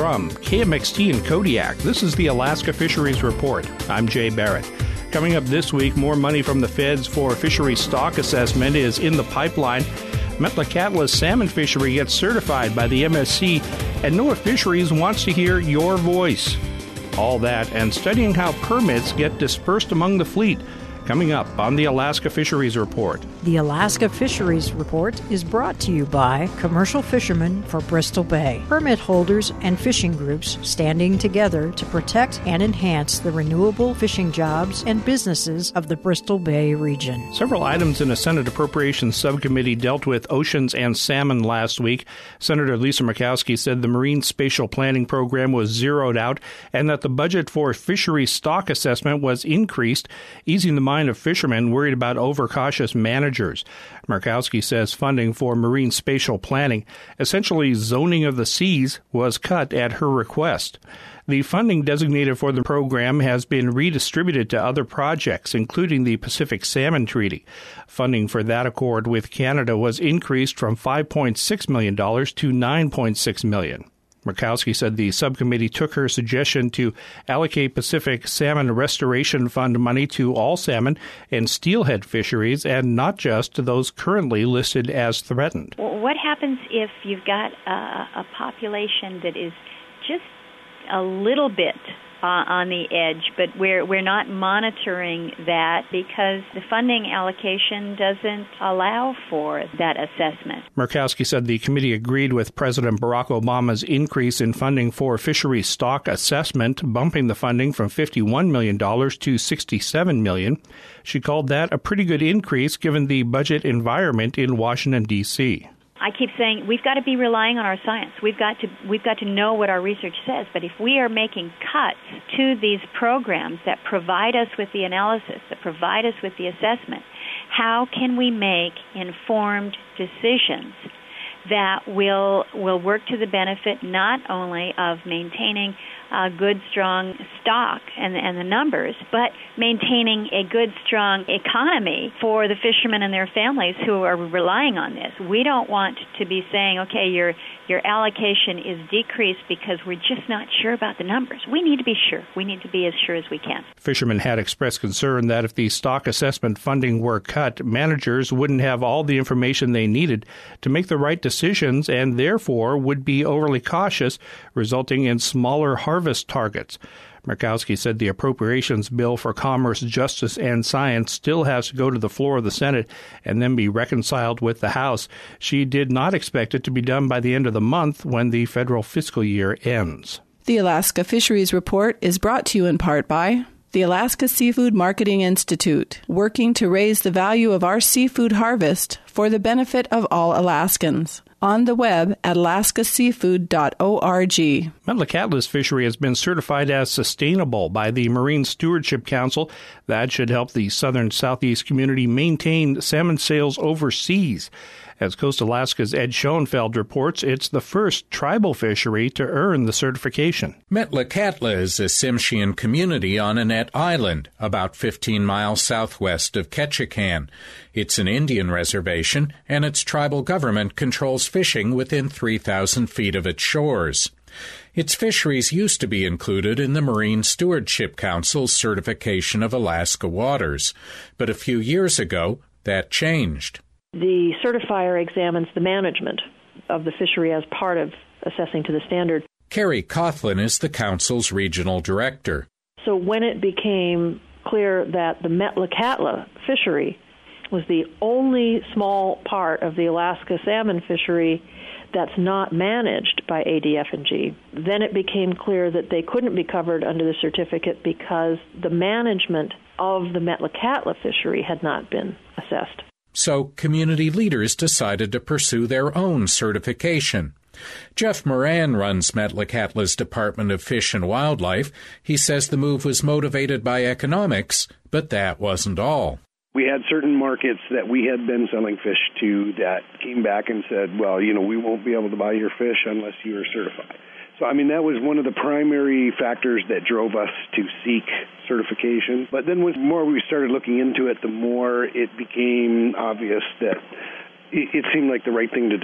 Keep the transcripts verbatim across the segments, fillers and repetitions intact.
from K M X T in Kodiak, this is the Alaska Fisheries Report. I'm Jay Barrett. Coming up this week, more money from the feds for fishery stock assessment is in the pipeline. Metlakatla's salmon fishery gets certified by the M S C, and NOAA Fisheries wants to hear your voice. All that and studying how permits get dispersed among the fleet. Coming up on the Alaska Fisheries Report. The Alaska Fisheries Report is brought to you by Commercial Fishermen for Bristol Bay, permit holders and fishing groups standing together to protect and enhance the renewable fishing jobs and businesses of the Bristol Bay region. Several items in a Senate Appropriations Subcommittee dealt with oceans and salmon last week. Senator Lisa Murkowski said the Marine Spatial Planning Program was zeroed out and that the budget for fishery stock assessment was increased, easing the mind of fishermen worried about overcautious managers. Murkowski says funding for marine spatial planning, essentially zoning of the seas, was cut at her request. The funding designated for the program has been redistributed to other projects, including the Pacific Salmon Treaty. Funding for that accord with Canada was increased from five point six million dollars to nine point six million dollars. Murkowski said the subcommittee took her suggestion to allocate Pacific Salmon Restoration Fund money to all salmon and steelhead fisheries and not just to those currently listed as threatened. What happens if you've got a, a population that is just a little bit Uh, on the edge, but we're we're not monitoring that because the funding allocation doesn't allow for that assessment. Murkowski said the committee agreed with President Barack Obama's increase in funding for fishery stock assessment, bumping the funding from fifty-one million dollars to sixty-seven million dollars. She called that a pretty good increase given the budget environment in Washington, D C I keep saying we've got to be relying on our science. We've got to we've got to know what our research says. But if we are making cuts to these programs that provide us with the analysis, that provide us with the assessment, how can we make informed decisions that will will work to the benefit not only of maintaining a good, strong stock and, and the numbers, but maintaining a good, strong economy for the fishermen and their families who are relying on this. We don't want to be saying, okay, your your allocation is decreased because we're just not sure about the numbers. We need to be sure. We need to be as sure as we can. Fishermen had expressed concern that if the stock assessment funding were cut, managers wouldn't have all the information they needed to make the right decisions and therefore would be overly cautious, resulting in smaller harvest targets. Murkowski said the appropriations bill for commerce, justice, and science still has to go to the floor of the Senate and then be reconciled with the House. She did not expect it to be done by the end of the month when the federal fiscal year ends. The Alaska Fisheries Report is brought to you in part by the Alaska Seafood Marketing Institute, working to raise the value of our seafood harvest for the benefit of all Alaskans. On the web at alaska seafood dot org. Metlakatla's fishery has been certified as sustainable by the Marine Stewardship Council. That should help the southern southeast community maintain salmon sales overseas. As Coast Alaska's Ed Schoenfeld reports, it's the first tribal fishery to earn the certification. Metlakatla is a Tsimshian community on Annette Island, about fifteen miles southwest of Ketchikan. It's an Indian reservation, and its tribal government controls fishing within three thousand feet of its shores. Its fisheries used to be included in the Marine Stewardship Council's certification of Alaska waters, but a few years ago, that changed. The certifier examines the management of the fishery as part of assessing to the standard. Carrie Coughlin is the council's regional director. So when it became clear that the Metlakatla fishery was the only small part of the Alaska salmon fishery that's not managed by A D F and G, then it became clear that they couldn't be covered under the certificate because the management of the Metlakatla fishery had not been assessed. So community leaders decided to pursue their own certification. Jeff Moran runs Metlakatla's Department of Fish and Wildlife. He says the move was motivated by economics, but that wasn't all. We had certain markets that we had been selling fish to that came back and said, well, you know, we won't be able to buy your fish unless you are certified. So, I mean, that was one of the primary factors that drove us to seek certification. But then the more we started looking into it, the more it became obvious that it seemed like the right thing to do.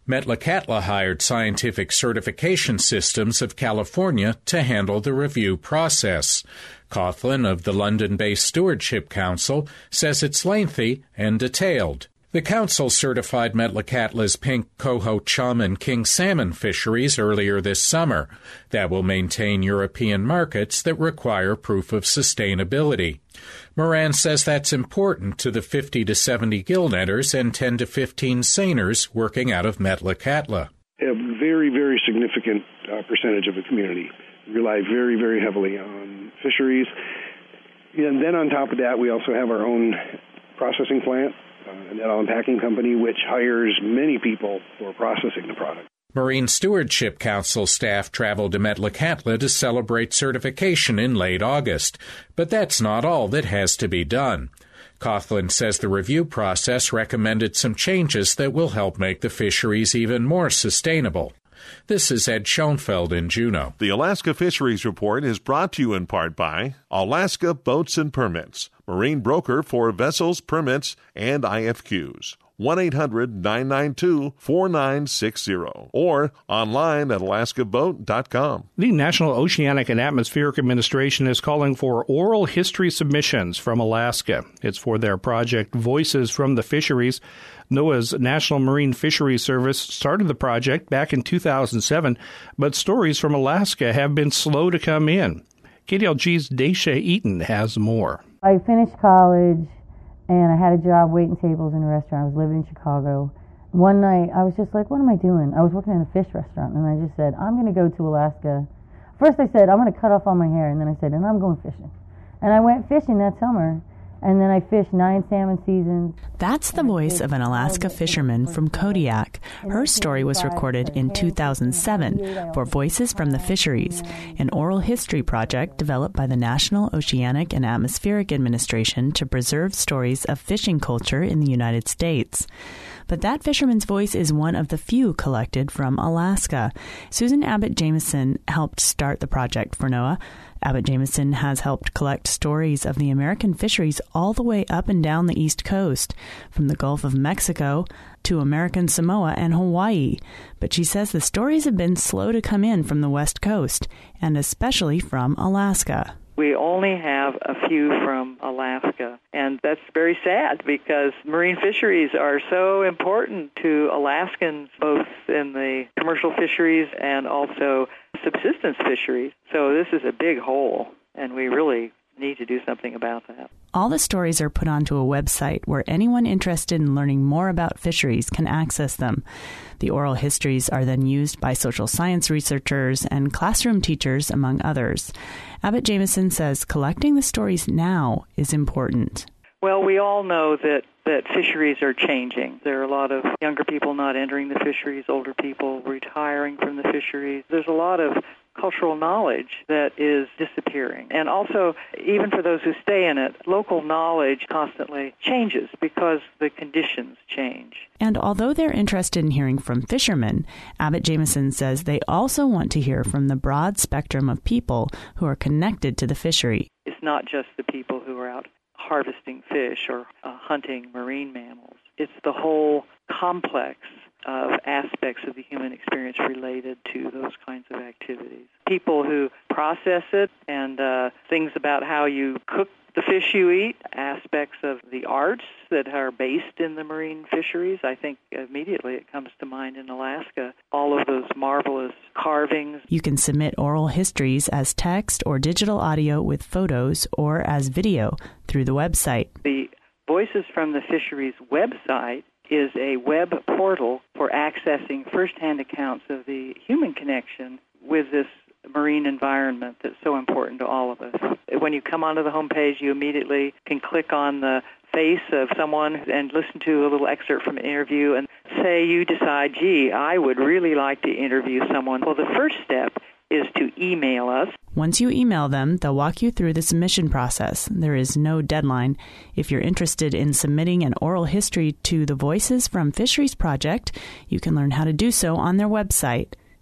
Metlakatla hired Scientific Certification Systems of California to handle the review process. Coughlin of the London-based Stewardship Council says it's lengthy and detailed. The council certified Metlakatla's pink coho chum and king salmon fisheries earlier this summer. That will maintain European markets that require proof of sustainability. Moran says that's important to the fifty to seventy gill netters and ten to fifteen seiners working out of Metlakatla. A very, very significant uh, percentage of the community rely very, very heavily on fisheries. And then on top of that, we also have our own processing plant, uh, an Allen Packing Company, which hires many people for processing the product. Marine Stewardship Council staff traveled to Metlakatla to celebrate certification in late August. But that's not all that has to be done. Coughlin says the review process recommended some changes that will help make the fisheries even more sustainable. This is Ed Schoenfeld in Juneau. The Alaska Fisheries Report is brought to you in part by Alaska Boats and Permits, marine broker for vessels, permits, and I F Qs. one eight hundred nine nine two four nine six zero or online at alaska boat dot com. The National Oceanic and Atmospheric Administration is calling for oral history submissions from Alaska. It's for their project Voices from the Fisheries. NOAA's National Marine Fisheries Service started the project back in two thousand seven, but stories from Alaska have been slow to come in. K D L G's Daisha Eaton has more. I finished college, and I had a job waiting tables in a restaurant. I was living in Chicago. One night, I was just like, what am I doing? I was working in a fish restaurant, and I just said, I'm going to go to Alaska. First I said, I'm going to cut off all my hair, and then I said, and I'm going fishing. And I went fishing that summer, and then I fished nine salmon seasons. That's the voice of an Alaska fisherman from Kodiak. Her story was recorded in two thousand seven for Voices from the Fisheries, an oral history project developed by the National Oceanic and Atmospheric Administration to preserve stories of fishing culture in the United States. But that fisherman's voice is one of the few collected from Alaska. Susan Abbott Jameson helped start the project for NOAA. Abbott Jameson has helped collect stories of the American fisheries all the way up and down the East Coast, from the Gulf of Mexico to American Samoa and Hawaii. But she says the stories have been slow to come in from the West Coast, and especially from Alaska. We only have a few from Alaska, and that's very sad because marine fisheries are so important to Alaskans, both in the commercial fisheries and also subsistence fisheries. So this is a big hole, and we really need to do something about that. All the stories are put onto a website where anyone interested in learning more about fisheries can access them. The oral histories are then used by social science researchers and classroom teachers, among others. Abbott Jameson says collecting the stories now is important. Well, we all know that, that fisheries are changing. There are a lot of younger people not entering the fisheries, older people retiring from the fisheries. There's a lot of cultural knowledge that is disappearing. And also, even for those who stay in it, local knowledge constantly changes because the conditions change. And although they're interested in hearing from fishermen, Abbott Jameson says they also want to hear from the broad spectrum of people who are connected to the fishery. It's not just the people who are out harvesting fish or uh, hunting marine mammals. It's the whole complex of aspects of the human experience related to those kinds of activities. People who process it and uh, things about how you cook the fish you eat, aspects of the arts that are based in the marine fisheries. I think immediately it comes to mind in Alaska, all of those marvelous carvings. You can submit oral histories as text or digital audio with photos or as video through the website. The Voices from the Fisheries website is a web portal for accessing first-hand accounts of the human connection with this marine environment that's so important to all of us. When you come onto the homepage, you immediately can click on the face of someone and listen to a little excerpt from an interview, and say you decide, gee, I would really like to interview someone. Well, the first step is to email us. Once you email them, they'll walk you through the submission process. There is no deadline. If you're interested in submitting an oral history to the Voices from Fisheries project, you can learn how to do so on their website,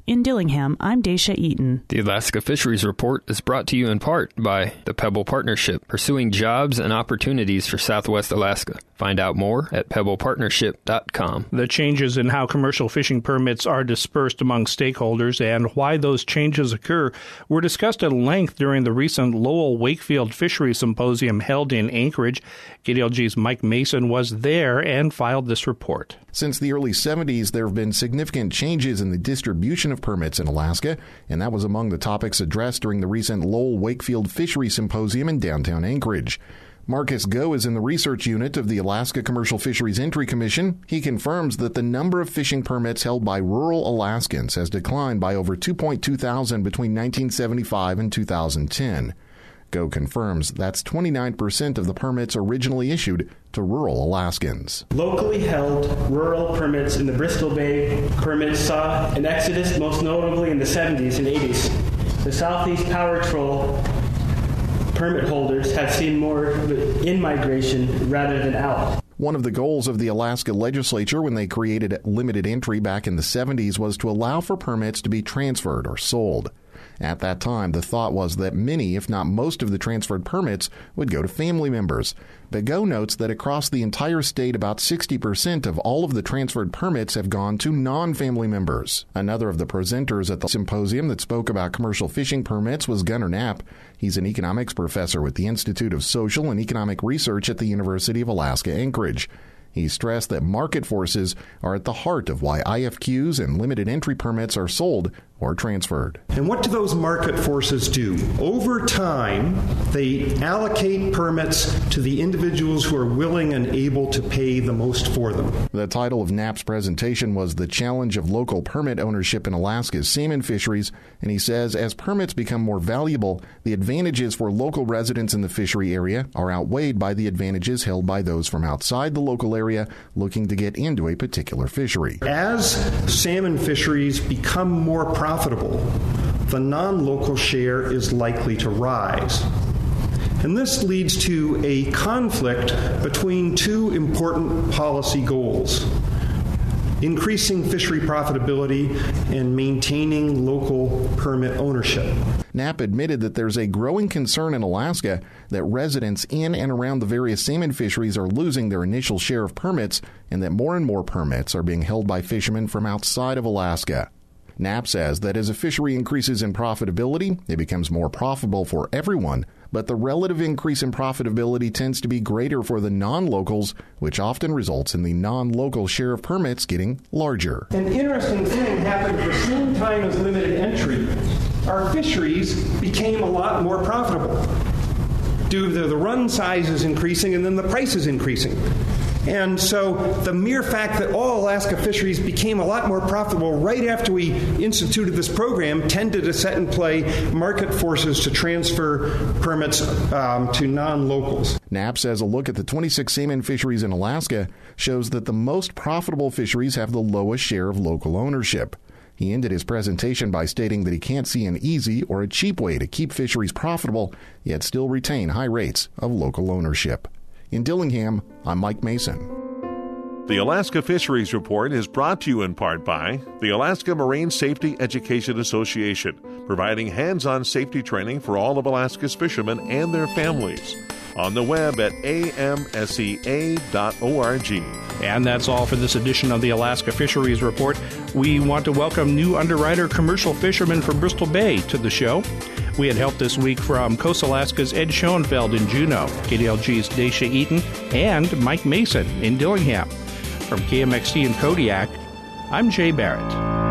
In Dillingham, I'm Daisha Eaton. The Alaska Fisheries Report is brought to you in part by the Pebble Partnership, pursuing jobs and opportunities for Southwest Alaska. Find out more at pebble partnership dot com. The changes in how commercial fishing permits are dispersed among stakeholders and why those changes occur were discussed at length during the recent Lowell Wakefield Fisheries Symposium held in Anchorage. K D L G's Mike Mason was there and filed this report. Since the early seventies, there have been significant changes in the distribution of permits in Alaska, and that was among the topics addressed during the recent Lowell Wakefield Fisheries Symposium in downtown Anchorage. Marcus Go is in the research unit of the Alaska Commercial Fisheries Entry Commission. He confirms that the number of fishing permits held by rural Alaskans has declined by over two point two thousand between nineteen seventy-five and two thousand ten. Go confirms that's twenty-nine percent of the permits originally issued to rural Alaskans. Locally held rural permits in the Bristol Bay permits saw an exodus, most notably in the seventies and eighties. The Southeast Power Troll permit holders have seen more in-migration rather than out. One of the goals of the Alaska legislature when they created limited entry back in the seventies was to allow for permits to be transferred or sold. At that time, the thought was that many, if not most, of the transferred permits would go to family members. But Go notes that across the entire state, about sixty percent of all of the transferred permits have gone to non-family members. Another of the presenters at the symposium that spoke about commercial fishing permits was Gunnar Knapp. He's an economics professor with the Institute of Social and Economic Research at the University of Alaska Anchorage. He stressed that market forces are at the heart of why I F Qs and limited entry permits are sold or transferred. And what do those market forces do? Over time, they allocate permits to the individuals who are willing and able to pay the most for them. The title of Knapp's presentation was The Challenge of Local Permit Ownership in Alaska's Salmon Fisheries, and he says as permits become more valuable, the advantages for local residents in the fishery area are outweighed by the advantages held by those from outside the local area looking to get into a particular fishery. As salmon fisheries become more profitable, profitable, the non-local share is likely to rise. And this leads to a conflict between two important policy goals: increasing fishery profitability and maintaining local permit ownership. Knapp admitted that there's a growing concern in Alaska that residents in and around the various salmon fisheries are losing their initial share of permits and that more and more permits are being held by fishermen from outside of Alaska. Knapp says that as a fishery increases in profitability, it becomes more profitable for everyone, but the relative increase in profitability tends to be greater for the non-locals, which often results in the non-local share of permits getting larger. An interesting thing happened at the same time as limited entry. Our fisheries became a lot more profitable due to the run sizes increasing and then the prices increasing. And so the mere fact that all Alaska fisheries became a lot more profitable right after we instituted this program tended to set in play market forces to transfer permits um, to non-locals. Knapp says a look at the twenty-six salmon fisheries in Alaska shows that the most profitable fisheries have the lowest share of local ownership. He ended his presentation by stating that he can't see an easy or a cheap way to keep fisheries profitable, yet still retain high rates of local ownership. In Dillingham, I'm Mike Mason. The Alaska Fisheries Report is brought to you in part by the Alaska Marine Safety Education Association, providing hands-on safety training for all of Alaska's fishermen and their families. On the web at a m s e a dot org. And that's all for this edition of the Alaska Fisheries Report. We want to welcome new underwriter commercial fishermen from Bristol Bay to the show. We had help this week from Coast Alaska's Ed Schoenfeld in Juneau, K D L G's Daisha Eaton, and Mike Mason in Dillingham. From K M X T in Kodiak, I'm Jay Barrett.